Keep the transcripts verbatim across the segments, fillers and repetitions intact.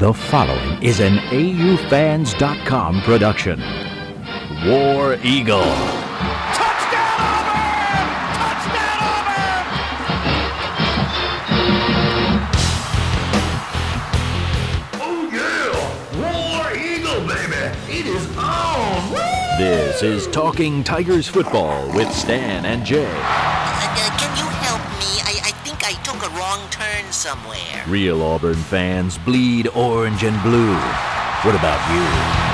The following is an A U fans dot com production. War Eagle. Touchdown Auburn! Touchdown Auburn! Oh yeah! War Eagle, baby! It is on! Woo! This is Talking Tigers Football with Stan and Jay. Uh, uh, can you help me? I, I think I took a wrong turn somewhere. Real Auburn fans bleed orange and blue. What about you?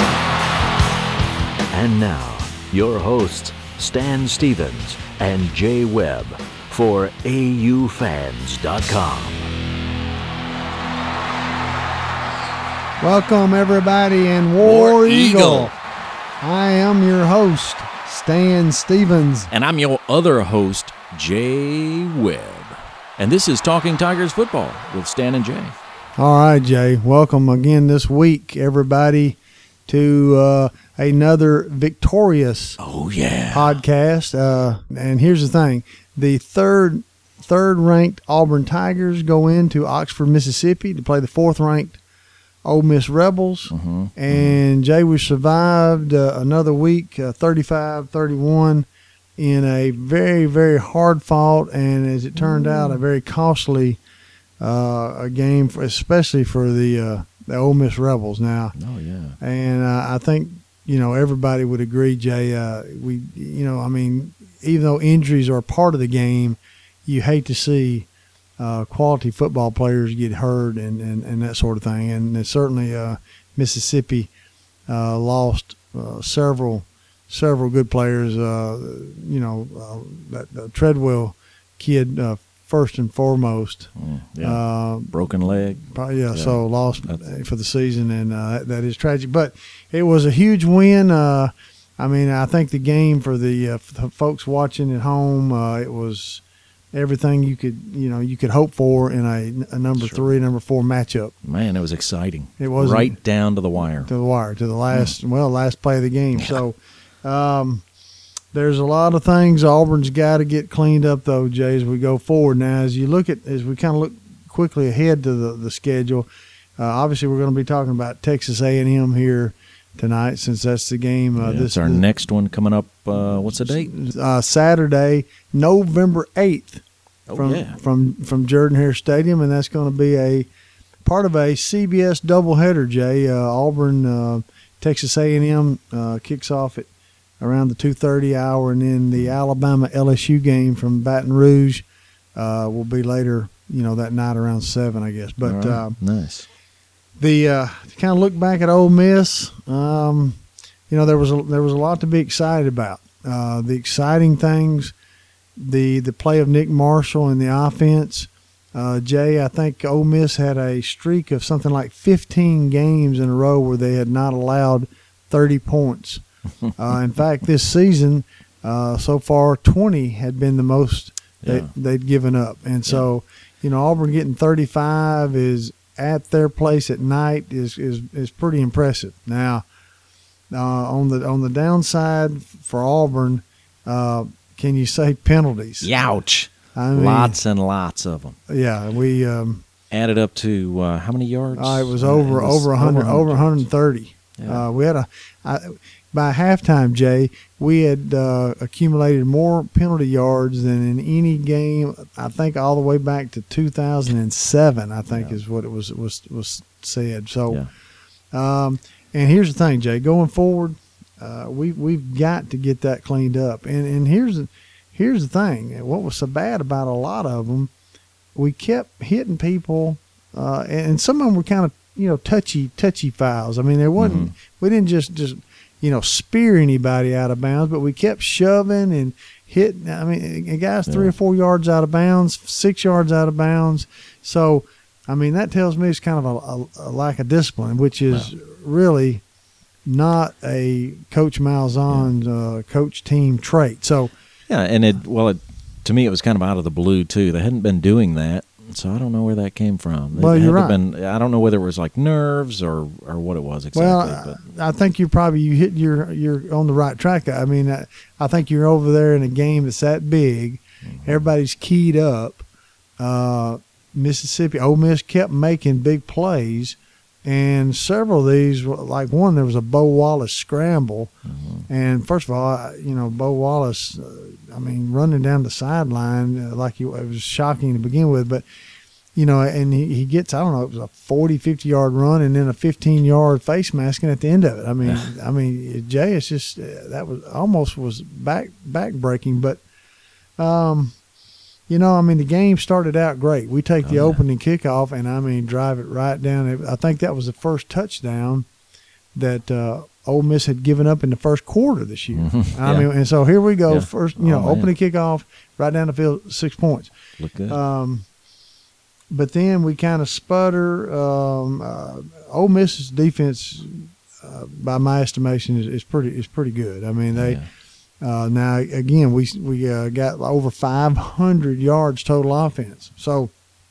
And now, your hosts, Stan Stevens and Jay Webb for A U fans dot com. Welcome, everybody, in War, War Eagle. Eagle. I am your host, Stan Stevens. And I'm your other host, Jay Webb. And this is Talking Tigers Football with Stan and Jay. All right, Jay. Welcome again this week, everybody, to uh, another victorious Oh, yeah. podcast. Uh, and here's the thing. The third third-ranked Auburn Tigers go into Oxford, Mississippi to play the fourth-ranked Ole Miss Rebels. Mm-hmm. And Jay, we survived uh, another week, uh, thirty-five thirty-one, in a very, very hard-fought and, as it turned out, a very costly uh, a game, for, especially for the uh, the Ole Miss Rebels now. Oh, yeah. And uh, I think, you know, everybody would agree, Jay, uh, we, you know, I mean, even though injuries are a part of the game, you hate to see uh, quality football players get hurt and, and, and that sort of thing. And it's certainly uh, Mississippi uh, lost uh, several several good players. Uh, you know, uh, that the Treadwell kid, uh, first and foremost. Mm, yeah. Uh, Broken leg. Probably, yeah, Yeah. so lost That's- for the season, and uh, that, that is tragic. But it was a huge win. Uh, I mean, I think the game for the, uh, for the folks watching at home, uh, it was everything you could, you know, you could hope for in a, a number Sure. three, number four matchup. Man, it was exciting. It was right down to the wire. to the wire, to the last, well, last play of the game. So um, there's a lot of things Auburn's got to get cleaned up, though, Jay, as we go forward. Now, as you look at, as we kind of look quickly ahead to the, the schedule, uh, obviously we're going to be talking about Texas A and M here tonight, since that's the game. Uh, Yeah, this it's our this, next one coming up. Uh, what's the date? uh, Saturday, November eighth, Oh, from yeah. from from Jordan-Hare Stadium, and that's going to be a part of a C B S doubleheader. Jay, uh, Auburn, uh, Texas A and M uh, kicks off at around the two thirty hour, and then the Alabama L S U game from Baton Rouge uh, will be later. You know, that night around seven, I guess. But All right. uh, Nice. the uh, to kind of look back at Ole Miss, um, you know, there was a, there was a lot to be excited about. Uh, the exciting things, the the play of Nick Marshall and the offense. Uh, Jay, I think Ole Miss had a streak of something like fifteen games in a row where they had not allowed thirty points. Uh, in fact, this season, uh, so far, twenty had been the most they, Yeah. they'd given up. And so, you know, Auburn getting thirty-five is at their place at night is is, is pretty impressive. Now, uh, on the on the downside for Auburn, uh, can you say penalties? Youch. I mean, Lots and lots of them. Yeah, we um, Added up to uh, how many yards? uh, it was Uh, over it was over one hundred over one hundred thirty. Yeah. Uh, we had a I, by halftime, Jay, we had uh, accumulated more penalty yards than in any game. I think all the way back to two thousand seven. I think Yeah. is what it was was was said. So, Yeah. um, and here's the thing, Jay. Going forward, uh, we we've got to get that cleaned up. And and here's the, here's the thing. What was so bad about a lot of them, we kept hitting people, uh, and, and some of them were kind of, you know, touchy touchy fouls. I mean, there wasn't. Mhm. We didn't just just you know spear anybody out of bounds, but we kept shoving and hitting. I mean, a guy's three Yeah. or four yards out of bounds, six yards out of bounds. So, I mean, that tells me it's kind of a, a, a lack of discipline, which is really not a Coach Malzahn's uh, coach team trait. So, Yeah, and it well, it, to me, it was kind of out of the blue too. They hadn't been doing that, so I don't know where that came from. It Well, had you're to right. Been, I don't know whether it was like nerves or, or what it was exactly. well, but I, I think you probably you hit you're you're on the right track. I mean, I, I think you're over there in a game that's that big. Everybody's keyed up. Uh, Mississippi, Ole Miss kept making big plays, And several of these, like one, there was a Bo Wallace scramble. Mm-hmm. And first of all, you know, Bo Wallace, uh, I mean, running down the sideline, uh, like he, it was shocking to begin with. But, you know, and he, he gets, I don't know, it was a forty, fifty-yard run and then a fifteen-yard face masking at the end of it. I mean, I mean, Jay, it's just, uh, that was almost was back, back-breaking. But, um, you know, I mean, the game started out great. We take the oh, yeah. opening kickoff and, I mean, drive it right down. I think that was the first touchdown that uh, Ole Miss had given up in the first quarter this year. Mm-hmm. I yeah. mean, and so here we go. Yeah. First, you know, oh, opening kickoff, right down the field, six points. Look good. Um, but then we kind of sputter. Um, uh, Ole Miss's defense, uh, by my estimation, is, is pretty is pretty good. I mean, they. Yeah. Uh, now, again, we we uh, got over five hundred yards total offense. So,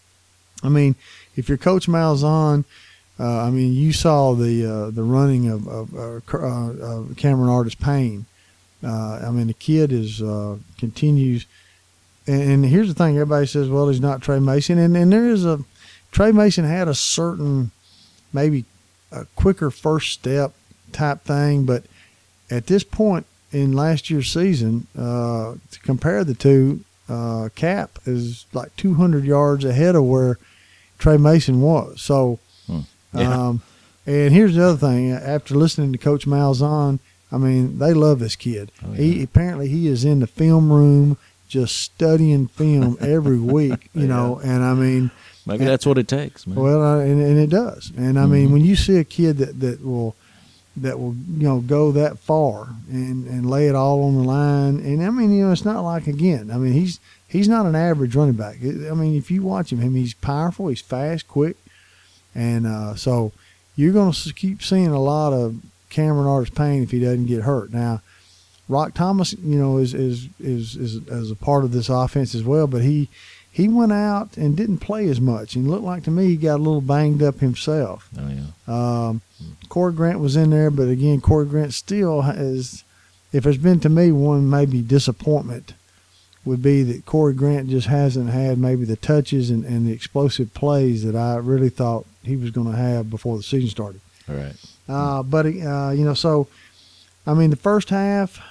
I mean, if you're Coach Malzahn, uh, I mean, you saw the uh, the running of, of uh, uh, Cameron Artis-Payne. Uh, I mean, the kid is uh, continues. And, and here's the thing: everybody says, "Well, he's not Trey Mason," and and there is a Trey Mason had a certain maybe a quicker first step type thing, but at this point in last year's season, uh, to compare the two, uh, Cap is like two hundred yards ahead of where Trey Mason was. So, hmm. yeah. um, and here's the other thing. After listening to Coach Malzahn, I mean, they love this kid. Oh, yeah. He apparently he is in the film room just studying film every week, you know, yeah. and I mean. Maybe and, that's what it takes, man. Well, uh, and, and it does. And I mm-hmm. mean, when you see a kid that, that will – that will, you know, go that far and, and lay it all on the line. And, I mean, you know, it's not like, again, I mean, he's he's not an average running back. I mean, if you watch him, him he's powerful, he's fast, quick. And uh, so you're going to keep seeing a lot of Cameron Artis-Payne if he doesn't get hurt. Now, Rock Thomas, you know, is is, is is is a part of this offense as well, but he he went out and didn't play as much. And it looked like to me he got a little banged up himself. Oh, yeah. Um, Corey Grant was in there, but again, Corey Grant still has, if there's been to me one maybe disappointment, would be that Corey Grant just hasn't had maybe the touches and, and the explosive plays that I really thought he was going to have before the season started. All right. Uh, but, uh, you know, so, I mean, the first half,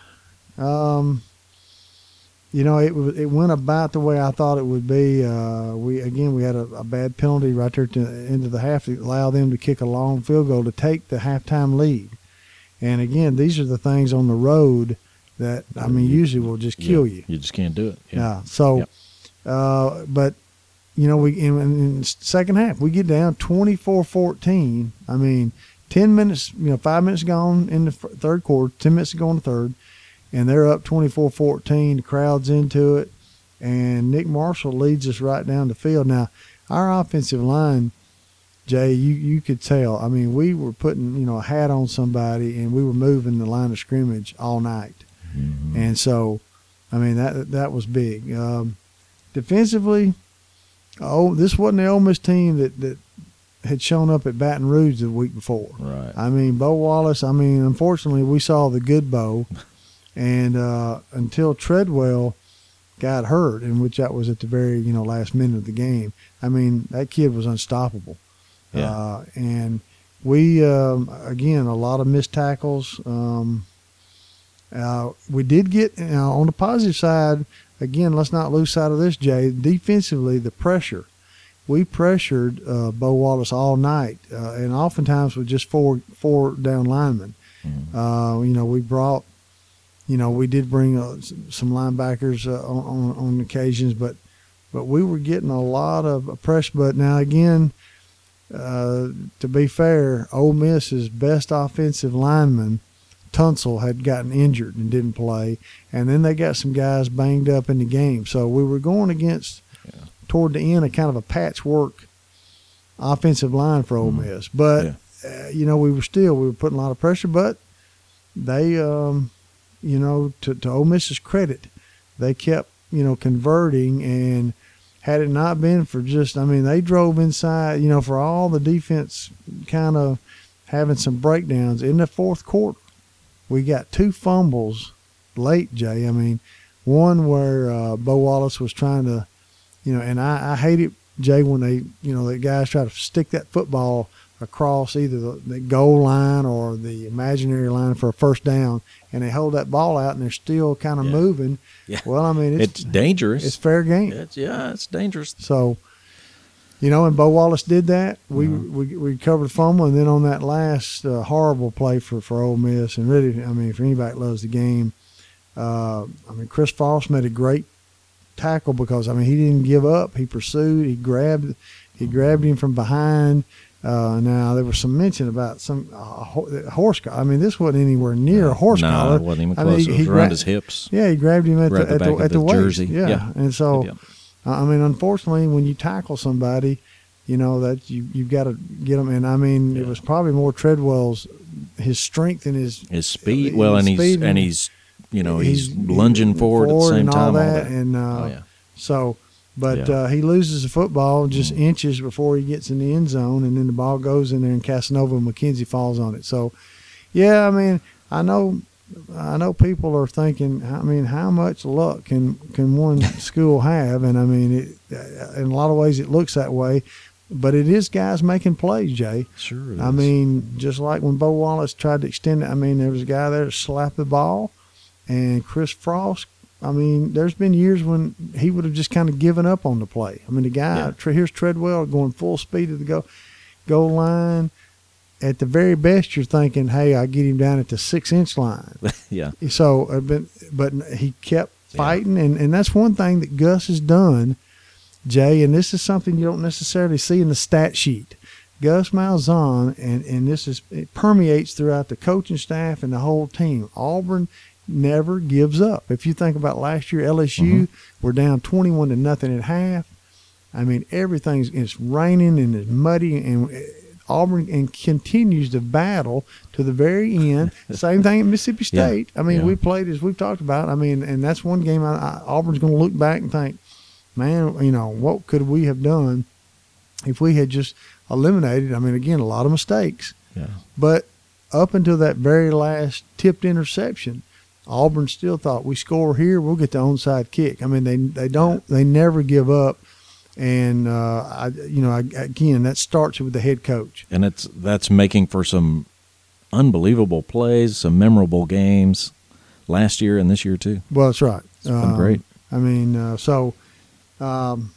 um, you know, it it went about the way I thought it would be. Uh, we again, we had a, a bad penalty right there at the end of the half to allow them to kick a long field goal to take the halftime lead. And again, these are the things on the road that, I mean, usually will just kill yeah, you. You just can't do it. Yeah. yeah so, yep. uh, but, you know, we in, in the second half, we get down twenty-four fourteen. I mean, ten minutes, you know, five minutes gone in the third quarter, ten minutes to go in the third. And they're up twenty-four fourteen. The crowd's into it. And Nick Marshall leads us right down the field. Now, our offensive line, Jay, you, you could tell. I mean, we were putting, you know, a hat on somebody, and we were moving the line of scrimmage all night. Mm-hmm. And so, I mean, that that was big. Um, defensively, oh, this wasn't the Ole Miss team that, that had shown up at Baton Rouge the week before. Right. I mean, Bo Wallace, I mean, unfortunately, we saw the good Bo. And uh, until Treadwell got hurt, in which that was at the very, you know, last minute of the game, I mean, that kid was unstoppable. Yeah. Uh, and we, um, again, a lot of missed tackles. Um, uh, we did get, you know, on the positive side, again, let's not lose sight of this, Jay. Defensively, the pressure. We pressured uh, Bo Wallace all night, uh, and oftentimes with just four four down linemen. Mm-hmm. Uh, you know, we brought, you know, we did bring uh, some linebackers uh, on, on on occasions, but but we were getting a lot of pressure. But now again, uh, to be fair, Ole Miss's best offensive lineman, Tunsil, had gotten injured and didn't play, and then they got some guys banged up in the game. So we were going against, yeah. toward the end, a kind of a patchwork offensive line for Ole Miss. But yeah. uh, you know, we were still we were putting a lot of pressure, but they. Um, You know, to, to Ole Miss's credit, they kept, you know, converting, and had it not been for just, I mean, they drove inside, you know, for all the defense kind of having some breakdowns in the fourth quarter. We got two fumbles late, Jay. I mean, one where uh, Bo Wallace was trying to, you know, and I, I hate it Jay, when they, you know, the guys try to stick that football across either the, the goal line or the imaginary line for a first down, and they hold that ball out and they're still kind of Yeah. moving. Yeah. Well, I mean, it's, It's dangerous. It's fair game. It's, yeah, it's dangerous. So, you know, and Bo Wallace did that. We Mm-hmm. we, we recovered the fumble, and then on that last uh, horrible play for, for Ole Miss, and really, I mean, for anybody that loves the game, uh, I mean, Chris Frost made a great tackle because, I mean, he didn't give up. He pursued. He grabbed he grabbed him from behind. Uh, now, there was some mention about some uh, ho- horse collar. I mean, this wasn't anywhere near a horse no, collar. it wasn't even I close. mean, it was he around gra- his hips. Yeah, he grabbed him at Right the at the at the, back of at the the waist. jersey. Yeah. Yeah. and so Yep. I mean, unfortunately, when you tackle somebody, you know that you you've got to get them. And I mean, Yeah. it was probably more Treadwell's his strength and his His speed. his Well, and he's speed and he's you know he's, he's lunging forward, at the same and all time. that, all that. and uh, oh yeah. so. But Yeah. uh, he loses the football just inches before he gets in the end zone, and then the ball goes in there, and Casanova and McKenzie falls on it. So, yeah, I mean, I know, I know people are thinking, I mean, how much luck can can one school have? And I mean, it, in a lot of ways, it looks that way, but it is guys making plays, Jay. Sure. it I is. mean, just like when Bo Wallace tried to extend it, I mean, there was a guy there that slapped the ball, and Chris Frost. I mean, there's been years when he would have just kind of given up on the play. I mean, the guy, Yeah. tre- here's Treadwell going full speed to the goal, goal line. At the very best, you're thinking, hey, I get him down at the six-inch line. yeah. So, uh, but, but he kept fighting, and, and that's one thing that Gus has done, Jay, and this is something you don't necessarily see in the stat sheet. Gus Malzahn, and, and this is it permeates throughout the coaching staff and the whole team. Auburn never gives up. If you think about last year, L S U Mm-hmm. were down twenty-one to nothing at half. I mean, everything's it's raining and it's muddy, and Auburn and continues to battle to the very end. Same thing at Mississippi Yeah. State. I mean, Yeah. we played as we've talked about. I mean, and that's one game I, I, Auburn's going to look back and think, man, you know, what could we have done if we had just eliminated? I mean, again, a lot of mistakes, Yeah. but up until that very last tipped interception, Auburn still thought we score here, we'll get the onside kick. I mean, they they don't they never give up, and uh, I you know I, again that starts with the head coach. And it's that's making for some unbelievable plays, some memorable games last year and this year too. Well, that's right. It's been great. I mean, uh, so um,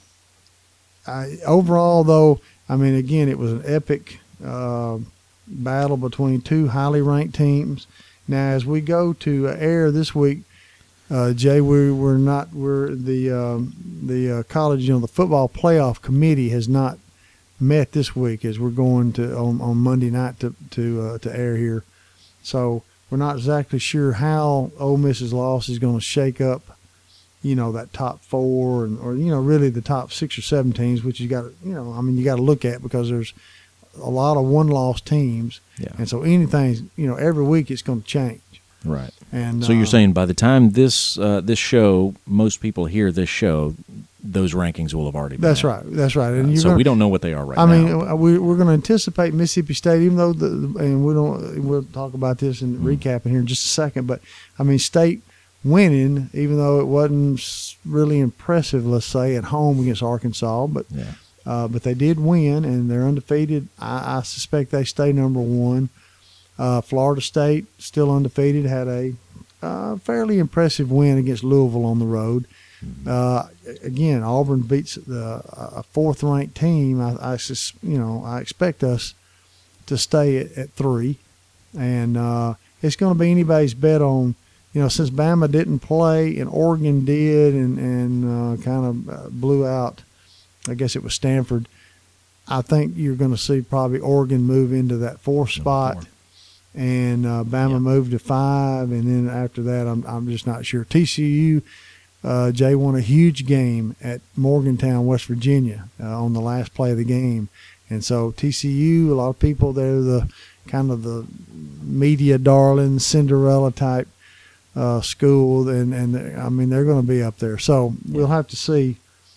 I, overall, though, I mean, again, it was an epic uh, battle between two highly ranked teams. Now, as we go to air this week, uh, Jay, we we're not we're the um, the uh, college, you know, the football playoff committee has not met this week as we're going to on, on Monday night to to uh, to air here. So we're not exactly sure how Ole Miss's loss is going to shake up, you know, that top four and or you know really the top six or seven teams, which you got to you know I mean you got to look at because there's a lot of one-loss teams, Yeah. and so anything you know every week it's going to change. Right. And So you're uh, saying by the time this uh, this show, most people hear this show, those rankings will have already been that's out. right, that's right, and Uh, you're so gonna, we don't know what they are right I now. mean, uh, we, we're going to anticipate Mississippi State, even though the and we don't. We'll talk about this and Mm. recap in here in just a second. But I mean, State winning, even though it wasn't s- really impressive, let's say at home against Arkansas, but yeah. uh, but they did win and they're undefeated. I, I suspect they stay number one. Uh, Florida State still undefeated, had a uh, fairly impressive win against Louisville on the road. Uh, again, Auburn beats the a fourth ranked team. I, I sus- you know I expect us to stay at, at three, and uh, it's going to be anybody's bet on. You know, since Bama didn't play and Oregon did, and and uh, kind of uh, blew out, I guess it was Stanford. I think you're going to see probably Oregon move into that fourth spot, four. and uh, Bama Yeah. move to five, and then after that, I'm I'm just not sure. T C U. Uh, Jay won a huge game at Morgantown, West Virginia, uh, on the last play of the game, and so T C U. A lot of people, they're the kind of the media darling, Cinderella type uh, school, and and I mean they're going to be up there. So we'll have to see,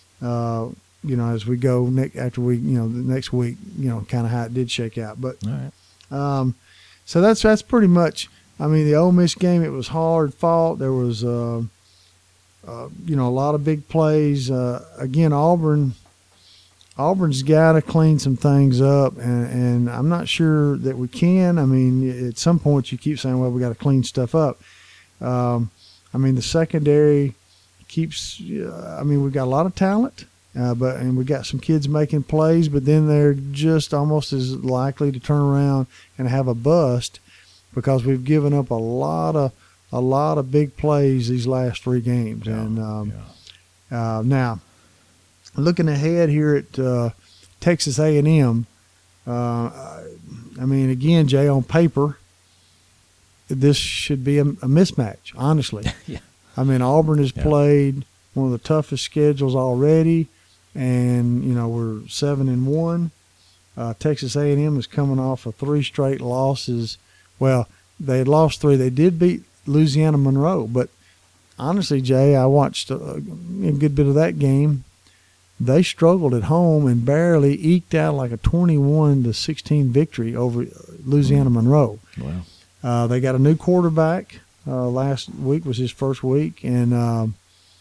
uh, you know, as we go next after we, you know, the next week, you know, kind of how it did shake out. But All right. um, so that's that's pretty much. I mean, the Ole Miss game, it was hard fought. There was. Uh, Uh, you know, a lot of big plays. Uh, again, Auburn, Auburn's got to clean some things up, and, and I'm not sure that we can. I mean, at some point you keep saying, well, we got to clean stuff up. Um, I mean, the secondary keeps uh, – I mean, we've got a lot of talent, uh, but and we got some kids making plays, but then they're just almost as likely to turn around and have a bust because we've given up a lot of a lot of big plays these last three games. Yeah, and um, yeah. uh, now – looking ahead here at uh, Texas A and M, uh, I mean, again, Jay, on paper, this should be a, a mismatch, honestly. Yeah. I mean, Auburn has Yeah. played one of the toughest schedules already, and, you know, we're seven and one. Uh, Texas A and M is coming off of three straight losses. Well, they had lost three. They did beat Louisiana Monroe, but honestly, Jay, I watched a, a good bit of that game. They struggled at home and barely eked out like a twenty-one to sixteen victory over Louisiana Monroe. Wow. Uh, they got a new quarterback. Uh, last week was his first week, and um,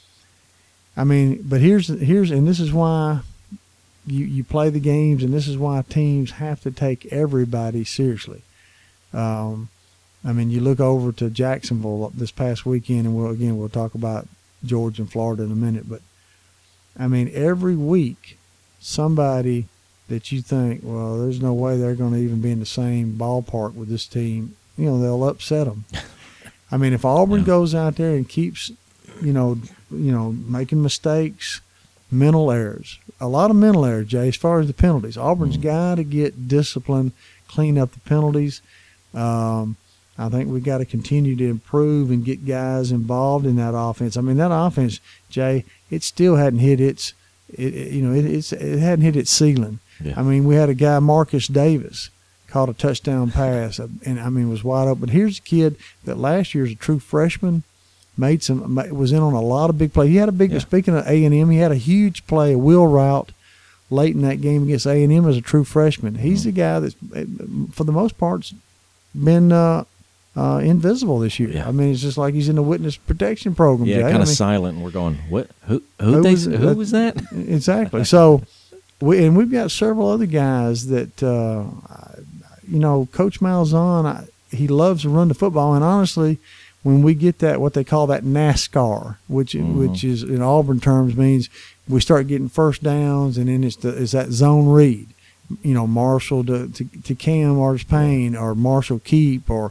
I mean, but here's here's and this is why you you play the games, and this is why teams have to take everybody seriously. Um, I mean, you look over to Jacksonville this past weekend, and we'll again we'll talk about Georgia and Florida in a minute, but. I mean, every week, somebody that you think, well, there's no way they're going to even be in the same ballpark with this team, you know, they'll upset them. I mean, if Auburn Yeah. goes out there and keeps, you know, you know, making mistakes, mental errors, a lot of mental errors, Jay, as far as the penalties. Auburn's Mm-hmm. got to get discipline, clean up the penalties. Um, I think we got to continue to improve and get guys involved in that offense. I mean, that offense, Jay, it still hadn't hit its, it, it, you know, it, it's it hadn't hit its ceiling. Yeah. I mean, we had a guy, Marcus Davis, caught a touchdown pass, and I mean, was wide open. But here's a kid that last year was a true freshman, made some, was in on a lot of big plays. He had a big. Yeah. Speaking of A and M, he had a huge play, a wheel route, late in that game against A and M as a true freshman. He's Mm-hmm. the guy that's, for the most part, been. Uh, Uh, invisible this year. Yeah. I mean, it's just like he's in the witness protection program. Yeah, Jay. kind I of mean, silent. And we're going, what? Who? Who? Who they, was- who that- was that? Exactly. So, we and we've got several other guys that, uh, you know, Coach Malzahn, I, he loves to run the football. And honestly, when we get that, what they call that NASCAR, which Mhm. which is in Auburn terms means we start getting first downs, and then it's the it's that zone read. You know, Marshall to to, to Cam Artis Payne or Marshall Keep or.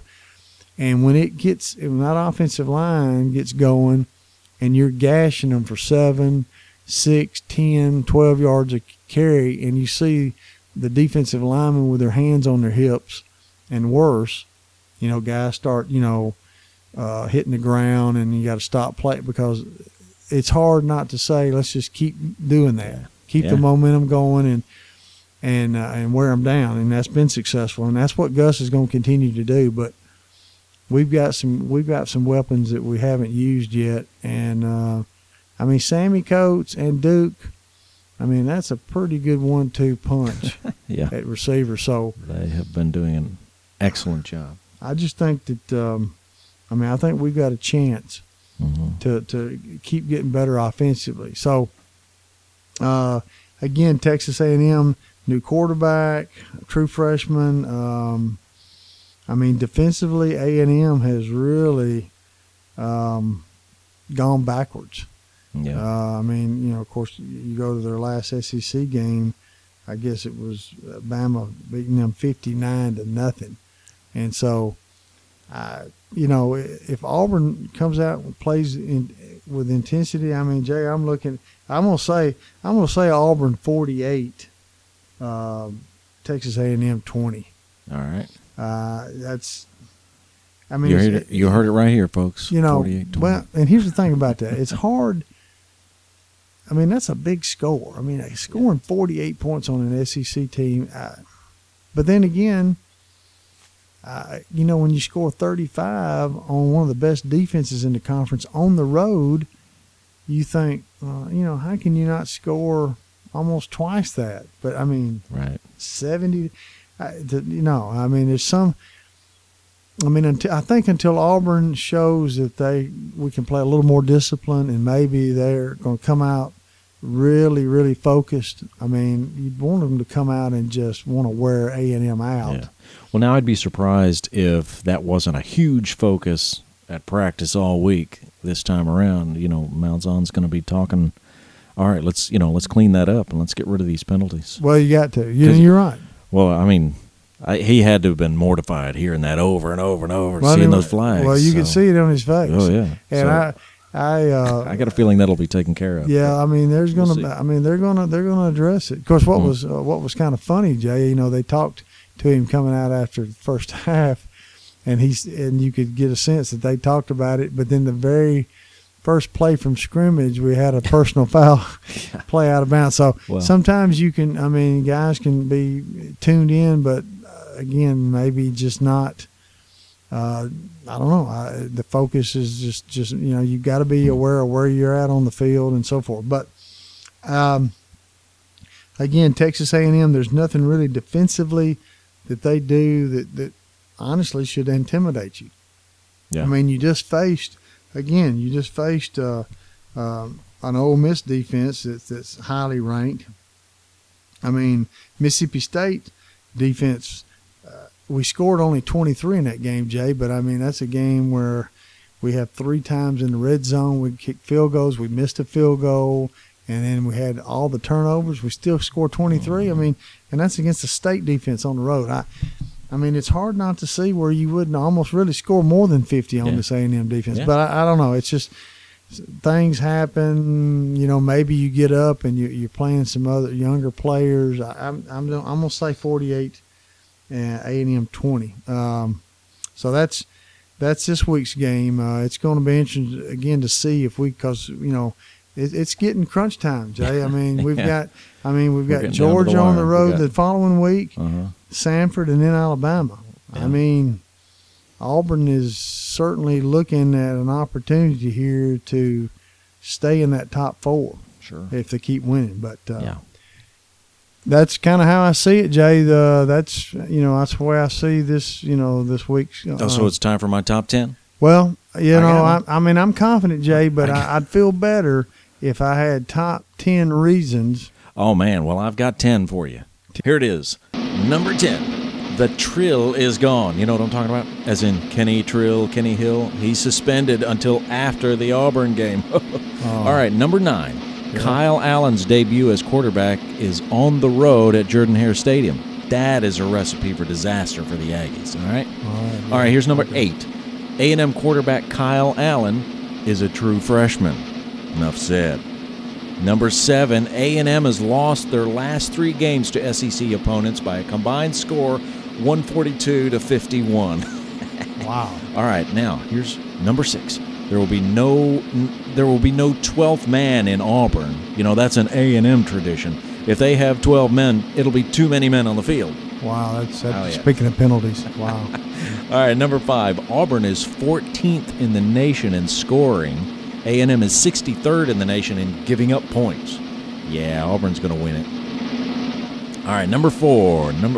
And when it gets, when that offensive line gets going and you're gashing them for seven, six, ten, twelve yards a carry, and you see the defensive linemen with their hands on their hips and worse, you know, guys start, you know, uh, hitting the ground, and you got to stop play because it's hard not to say, let's just keep doing that. Keep Yeah. the momentum going and, and, uh, and wear them down. And that's been successful. And that's what Gus is going to continue to do. But, We've got some we've got some weapons that we haven't used yet, and uh, I mean Sammy Coates and Duke. I mean that's a pretty good one-two punch Yeah. at receiver. So They have been doing an excellent job. I just think that um, I mean I think we've got a chance Mm-hmm. to to keep getting better offensively. So uh, again, Texas A and M, new quarterback, true freshman. Um, I mean, defensively, A and M has really um, gone backwards. Yeah. Uh, I mean, you know, of course, you go to their last S E C game, I guess it was Bama beating them fifty-nine to nothing. And so, uh, you know, if Auburn comes out and plays in, with intensity, I mean, Jay, I'm looking, I'm going to say, I'm going to say Auburn forty-eight, uh, Texas A and M twenty. All right. Uh, that's, I mean, You it's- heard it, you heard it right here, folks. you know, forty-eight twenty. well, and here's the thing about that. It's hard. I mean, that's a big score. I mean, scoring forty-eight points on an S E C team. Uh, but then again, uh, you know, when you score thirty-five on one of the best defenses in the conference on the road, you think, uh, you know, how can you not score almost twice that? But, I mean, Right. seventy, uh, the, you know, I mean, there's some, I mean, until, I think until Auburn shows that they we can play a little more discipline and maybe they're going to come out really, really focused. I mean, you'd want them to come out and just want to wear A and M out. Yeah. Well, now I'd be surprised if that wasn't a huge focus at practice all week this time around. You know, Malzahn's going to be talking, all right, let's, you know, let's clean that up and let's get rid of these penalties. Well, you got to. You, you're right. Well, I mean, I, he had to have been mortified hearing that over and over and over, well, seeing I mean, those flags. Well, you so. can see it on his face. Oh, yeah. And so, I, I, uh, I got a feeling that'll be taken care of. Yeah, I mean, there's We'll gonna, see. I mean, they're gonna, they're gonna address it. Of course, what Mm. was, uh, what was kind of funny, Jay. You know, they talked to him coming out after the first half, and he's, and you could get a sense that they talked about it. But then the very first play from scrimmage, we had a personal foul play out of bounds. So Well. sometimes you can, I mean, guys can be tuned in, but uh, again, maybe just not. Uh, I don't know. I, the focus is just, just you know, you got to be aware of where you're at on the field and so forth. But um, again, Texas A and M, there's nothing really defensively that they do that, that honestly should intimidate you. Yeah. I mean, you just faced again, you just faced uh, um, an Ole Miss defense that's, that's highly ranked. I mean, Mississippi State defense. We scored only twenty-three in that game, Jay, but I mean, that's a game where we have three times in the red zone. We kicked field goals. We missed a field goal, and then we had all the turnovers. We still scored twenty-three. I mean, and that's against the state defense on the road. I, I mean, it's hard not to see where you wouldn't almost really score more than fifty on Yeah. this A and M defense. Yeah. But I, I don't know. It's just things happen. You know, maybe you get up and you, you're playing some other younger players. I, I'm, I'm, I'm going to say forty-eight. And A and M twenty. Um, so that's that's this week's game. Uh, it's going to be interesting again to see if we, because you know, it, it's getting crunch time, Jay. I mean, we've Yeah. got, I mean, we've We're got getting down to the Georgia on the wire. We road got- the following week, Uh-huh. Samford, and then Alabama. Yeah. I mean, Auburn is certainly looking at an opportunity here to stay in that top four Sure. if they keep winning. But uh, Yeah. that's kind of how I see it, Jay. The that's you know that's the way I see this. You know this week's. Uh, Oh, so it's time for my top ten? well, you I know, got I, I mean, I'm confident, Jay, but I got- I, I'd feel better if I had top ten reasons. Oh, man. Well, I've got ten for you. Here it is. Number ten. The Trill is gone. You know what I'm talking about? As in Kenny Trill, Kenny Hill. He's suspended until after the Auburn game. All right, number nine. Kyle Allen's debut as quarterback is on the road at Jordan-Hare Stadium. That is a recipe for disaster for the Aggies, all right? All right, All right, here's number eight. A and M quarterback Kyle Allen is a true freshman. Enough said. Number seven, A and M has lost their last three games to S E C opponents by a combined score one forty-two to fifty-one. Wow. All right, now here's number six. There will be no there will be no twelfth man in Auburn. You know, that's an A and M tradition. If they have twelve men, it'll be too many men on the field. Wow. That's, that's Oh, yeah. speaking of penalties. Wow. All right, number five. Auburn is fourteenth in the nation in scoring. A and M is sixty-third in the nation in giving up points. Yeah, Auburn's going to win it. All right, number four. Number.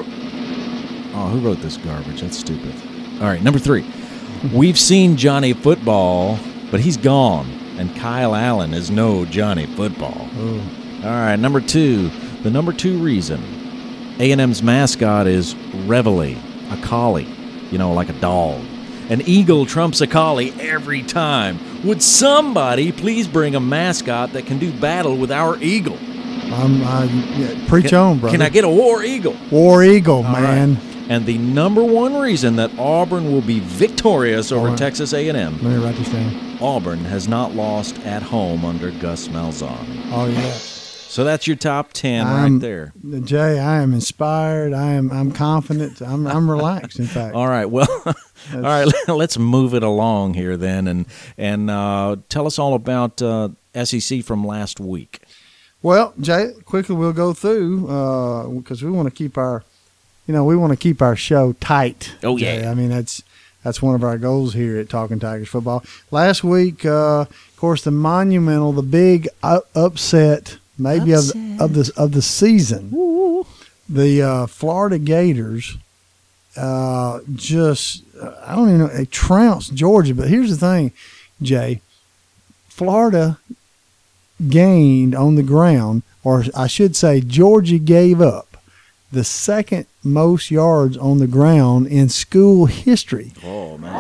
Oh, who wrote this garbage? That's stupid. All right, number three. We've seen Johnny Football, but he's gone, and Kyle Allen is no Johnny Football. Ooh. All right, number two. The number two reason. A and M's mascot is Reveille, a collie, you know, like a dog. An eagle trumps a collie every time. Would somebody please bring a mascot that can do battle with our eagle? I'm, I, yeah, preach Can, on, brother. can I get a war eagle? War Eagle, All man. right. And the number one reason that Auburn will be victorious over All right. Texas A and M, Let me write this down. Auburn has not lost at home under Gus Malzahn. Oh yeah. So that's your top ten I'm- right there. Jay, I am inspired. I am. I'm confident. I'm. I'm relaxed. In fact. All right. Well, all right. Let's move it along here then, and and uh, tell us all about uh, S E C from last week. Well, Jay, quickly we'll go through because we want to keep our, you know, we want to keep our show tight. Oh, Jay. yeah. I mean that's that's one of our goals here at Talking Tigers Football. Last week, uh, of course, the monumental, the big u- upset, maybe Upset. of the, of the of the season. The uh, Florida Gators uh, just, uh, I don't even know, they trounced Georgia. But here's the thing, Jay. Florida gained on the ground, or I should say Georgia gave up the second most yards on the ground in school history. Oh, man.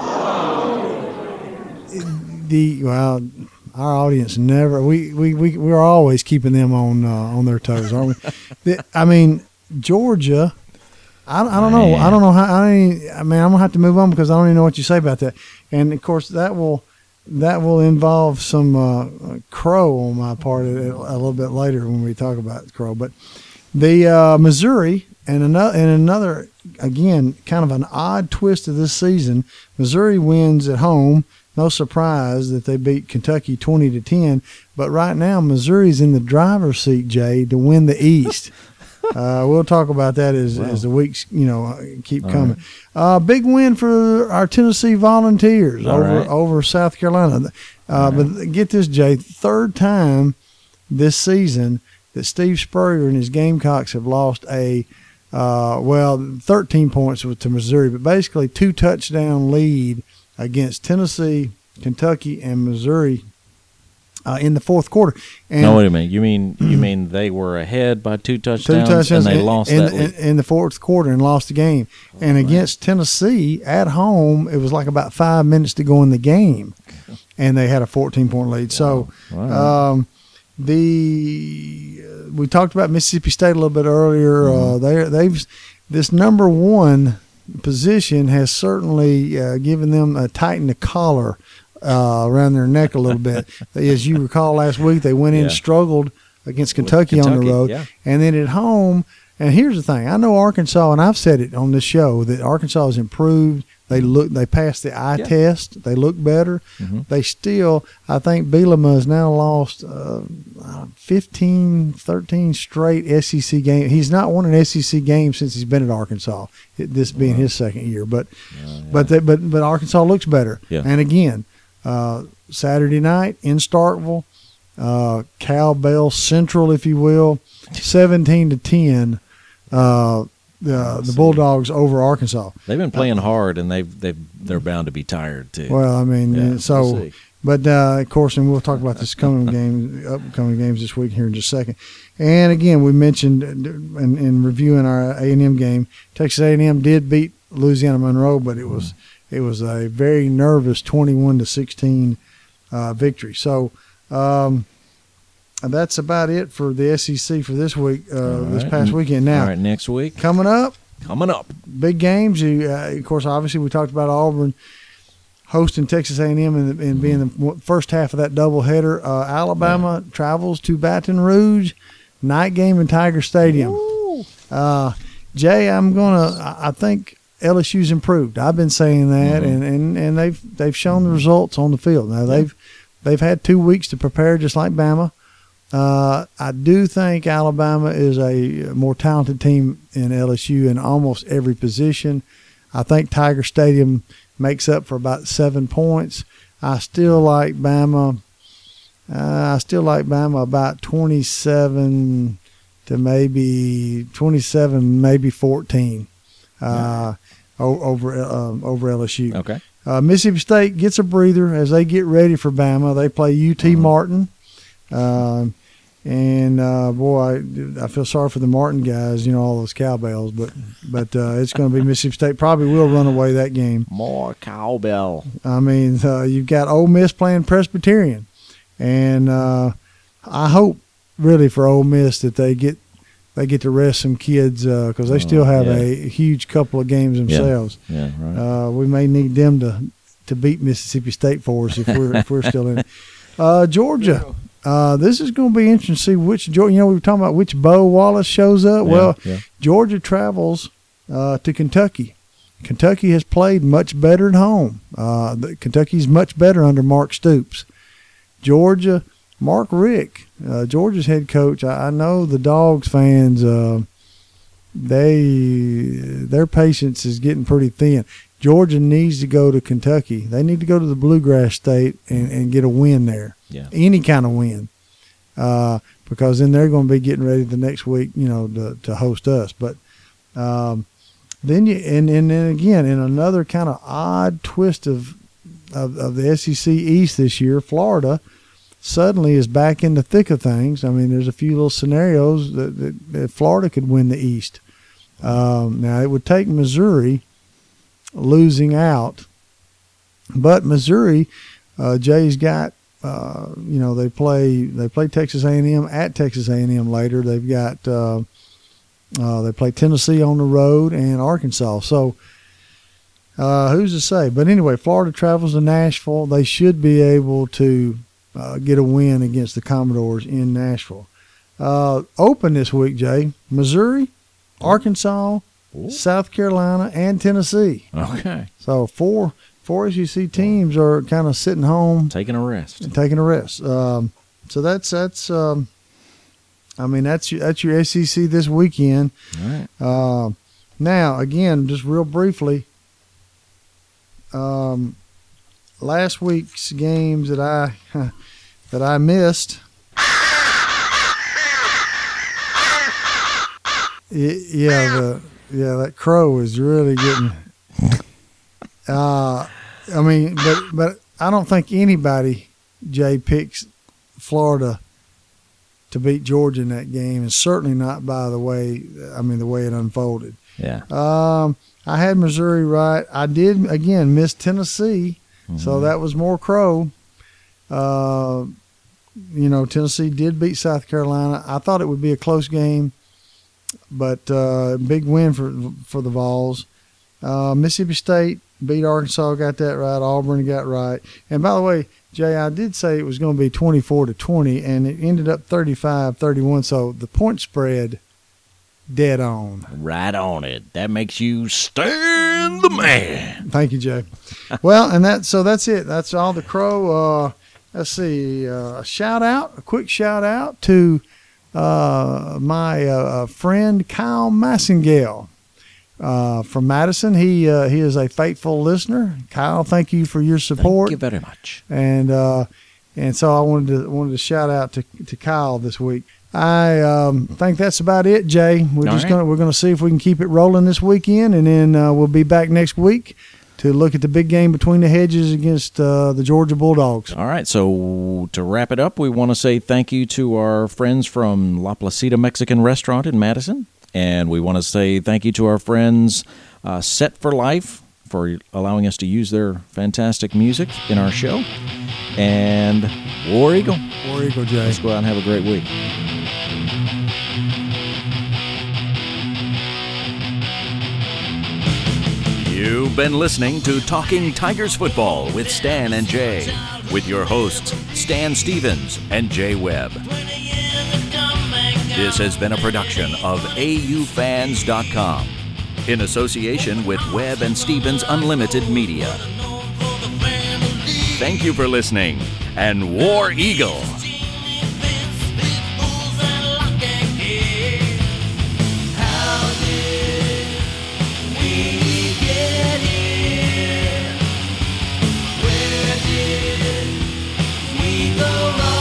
The well, our audience never we we we we're always keeping them on uh, on their toes, aren't we? the, I mean, Georgia. I, I don't know. I don't know how. I mean, I mean, I'm gonna have to move on because I don't even know what you say about that. And of course, that will that will involve some uh, crow on my part a, a little bit later when we talk about crow. But the uh, Missouri and another and another again, kind of an odd twist of this season. Missouri wins at home. No surprise that they beat Kentucky twenty to ten. But right now, Missouri's in the driver's seat, Jay, to win the East. Uh, we'll talk about that as, wow. as the weeks, you know, keep All coming. Right. Uh, big win for our Tennessee Volunteers All over right. over South Carolina. Uh, but right. get this, Jay, third time this season that Steve Spurrier and his Gamecocks have lost a, uh, well, thirteen points to Missouri, but basically two touchdown lead against Tennessee, Kentucky, and Missouri. Uh, in the fourth quarter. And no, wait a minute. You mean you mean they were ahead by two touchdowns, two touchdowns and they in, lost in, that in, lead? in the fourth quarter and lost the game. Oh, and against man. Tennessee at home, it was like about five minutes to go in the game, and they had a fourteen-point lead. Wow. So wow. Um, the uh, we talked about Mississippi State a little bit earlier. Mm-hmm. Uh, they they've this number one position has certainly uh, given them a tighten the collar. Uh, around their neck a little bit. As you recall last week, they went in yeah. and struggled against Kentucky, Kentucky on the road. Yeah. And then at home, and here's the thing, I know Arkansas, and I've said it on this show, that Arkansas has improved. They look, they passed the eye yeah. test. They look better. Mm-hmm. They still, I think Bielema has now lost uh, fifteen, thirteen straight S E C games. He's not won an S E C game since he's been at Arkansas, this being wow. his second year. But, uh, yeah. but, they, but, but Arkansas looks better. Yeah. And again, Uh, Saturday night in Starkville, uh, Cowbell Central, if you will, seventeen to ten. Uh, the the Bulldogs over Arkansas. They've been playing uh, hard, and they've they they're bound to be tired too. Well, I mean, yeah, so, we'll but uh, of course, and we'll talk about this coming game, upcoming games this week here in just a second. And again, we mentioned in, in reviewing our A and M game, Texas A and M did beat Louisiana Monroe, but it was. Mm. It was a very nervous twenty-one to sixteen uh, victory. So um, that's about it for the S E C for this week, uh, right. this past weekend. Now, all right, next week coming up, coming up, big games. You, uh, of course, obviously we talked about Auburn hosting Texas A and M and, and being the first half of that doubleheader. Uh, Alabama yeah. travels to Baton Rouge, night game in Tiger Stadium. Uh, Jay, I'm gonna. I think. L S U's improved. I've been saying that, mm-hmm. and, and, and they've they've shown the results on the field. Now they've they've had two weeks to prepare, just like Bama. Uh, I do think Alabama is a more talented team in L S U in almost every position. I think Tiger Stadium makes up for about seven points. I still like Bama. Uh, I still like Bama about twenty-seven to maybe twenty-seven, maybe fourteen. Uh, over uh, over L S U. Okay. Uh, Mississippi State gets a breather as they get ready for Bama. They play U T mm-hmm. Martin, uh, and uh, boy, I, I feel sorry for the Martin guys. You know, all those cowbells, but but uh, it's going to be Mississippi State. Probably will run away that game. More cowbell. I mean, uh, you've got Ole Miss playing Presbyterian, and uh, I hope really for Ole Miss that they get. They get to rest some kids because uh, they still have yeah. a huge couple of games themselves. Yeah, yeah right. Uh, we may need them to, to beat Mississippi State for us if we're if we're still in it. Uh, Georgia, uh, this is going to be interesting to see which Georgia. You know, we were talking about which Bo Wallace shows up. Yeah, well, yeah. Georgia travels uh, to Kentucky. Kentucky has played much better at home. Uh, the, Kentucky's much better under Mark Stoops. Georgia. Mark Richt, uh, Georgia's head coach. I, I know the Dogs fans. Uh, they their patience is getting pretty thin. Georgia needs to go to Kentucky. They need to go to the Bluegrass State and, and get a win there. Yeah. Any kind of win, uh, because then they're going to be getting ready the next week. You know, to, to host us. But um, then you and, and then again in another kind of odd twist of, of of the S E C East this year, Florida suddenly is back in the thick of things. I mean, there's a few little scenarios that, that, that Florida could win the East. Um, now, it would take Missouri losing out, but Missouri, uh, Jay's got, uh, you know, they play they play Texas A and M at Texas A and M later. They've got uh, uh, they play Tennessee on the road and Arkansas. So uh, who's to say? But anyway, Florida travels to Nashville. They should be able to uh, get a win against the Commodores in Nashville. Uh, open this week, Jay. Missouri, Arkansas, Ooh. South Carolina, and Tennessee. Okay. So four four S E C teams are kind of sitting home, taking a rest, and taking a rest. Um, so that's that's. Um, I mean, that's that's your S E C this weekend. All right. Uh, now, again, just real briefly, um, last week's games that I that I missed. Yeah, the yeah that crow is really getting. Uh, I mean, but but I don't think anybody, Jay, picks Florida to beat Georgia in that game, and certainly not by the way. I mean, the way it unfolded. Yeah. Um, I had Missouri right. I did again miss Tennessee, mm-hmm. so that was more crow. Uh, you know, Tennessee did beat South Carolina. I thought it would be a close game. But uh, big win for for the Vols. Uh, Mississippi State beat Arkansas, got that right. Auburn got right. And by the way, Jay, I did say it was going to be twenty-four to twenty, and it ended up thirty-five thirty-one. So the point spread, dead on. Right on it. That makes you Stan the man. Thank you, Jay. Well, and that so that's it. That's all the crow. Uh, let's see. Uh, a shout out, a quick shout out to. Uh, my uh, friend Kyle Massengale uh, from Madison. He uh, he is a faithful listener. Kyle, thank you for your support. Thank you very much. And uh, and so I wanted to wanted to shout out to, to Kyle this week. I um, think that's about it, Jay. We're All just right. gonna we're gonna see if we can keep it rolling this weekend, and then uh, we'll be back next week to look at the big game between the hedges against uh, the Georgia Bulldogs. All right, so to wrap it up, we want to say thank you to our friends from La Placita Mexican Restaurant in Madison, and we want to say thank you to our friends uh, Set for Life for allowing us to use their fantastic music in our show, and War Eagle. War Eagle, Jay. Let's go out and have a great week. You've been listening to Talking Tigers Football with Stan and Jay, with your hosts, Stan Stevens and Jay Webb. This has been a production of A U fans dot com, in association with Webb and Stevens Unlimited Media. Thank you for listening, and War Eagle! Go